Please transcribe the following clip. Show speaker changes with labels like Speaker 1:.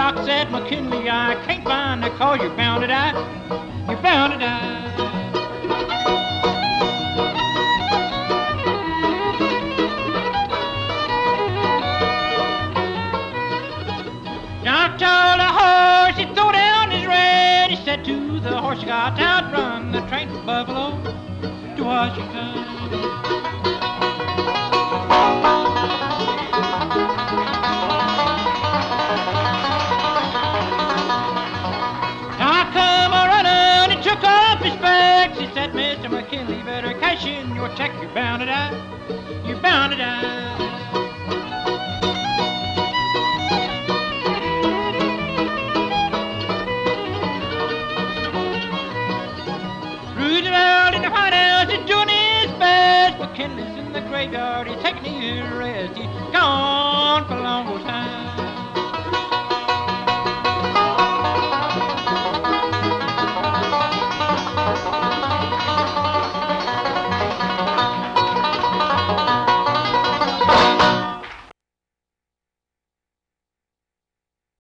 Speaker 1: Doc said, McKinley, I can't find the cause you're bound to die. You're bound to die. John told the horse he'd throw down his rein. He said to the horse, you got to outrun the train from Buffalo to Washington. John come a-running, he took off his specs. He said, Mr. McKinley, better cash in your check. You're bound to die. You're bound to die. Roosevelt in the White House is doing his best. McKinley's in the graveyard, he's taking his rest. He's gone for a long old time.